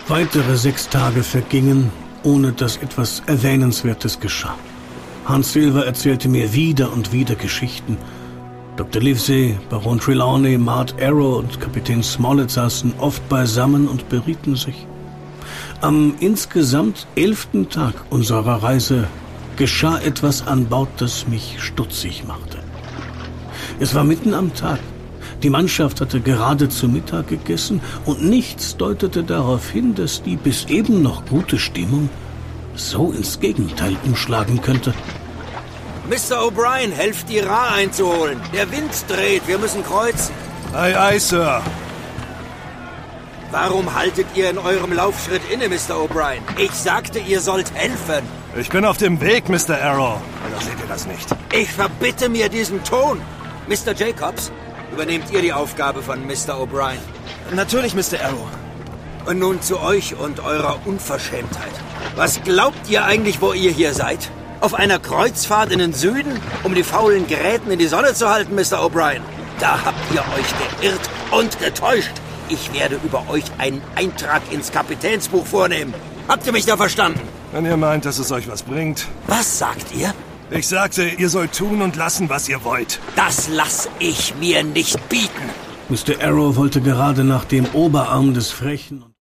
Weitere 6 Tage vergingen, ohne dass etwas Erwähnenswertes geschah. Hans Silver erzählte mir wieder und wieder Geschichten. Dr. Livesey, Baron Trelawney, Mart Arrow und Kapitän Smollett saßen oft beisammen und berieten sich. Am insgesamt 11. Tag unserer Reise geschah etwas an Bord, das mich stutzig machte. Es war mitten am Tag. Die Mannschaft hatte gerade zu Mittag gegessen und nichts deutete darauf hin, dass die bis eben noch gute Stimmung so ins Gegenteil umschlagen könnte. Mr. O'Brien, helft die Ra einzuholen. Der Wind dreht, wir müssen kreuzen. Aye, aye, Sir. Warum haltet ihr in eurem Laufschritt inne, Mr. O'Brien? Ich sagte, ihr sollt helfen. Ich bin auf dem Weg, Mr. Arrow. Oder seht ihr das nicht? Ich verbitte mir diesen Ton. Mr. Jacobs, übernehmt ihr die Aufgabe von Mr. O'Brien? Natürlich, Mr. Arrow. Und nun zu euch und eurer Unverschämtheit. Was glaubt ihr eigentlich, wo ihr hier seid? Auf einer Kreuzfahrt in den Süden, um die faulen Geräten in die Sonne zu halten, Mr. O'Brien? Da habt ihr euch geirrt und getäuscht. Ich werde über euch einen Eintrag ins Kapitänsbuch vornehmen. Habt ihr mich da verstanden? Wenn ihr meint, dass es euch was bringt. Was sagt ihr? Ich sagte, ihr sollt tun und lassen, was ihr wollt. Das lass ich mir nicht bieten. Mr. Arrow wollte gerade nach dem Oberarm des frechen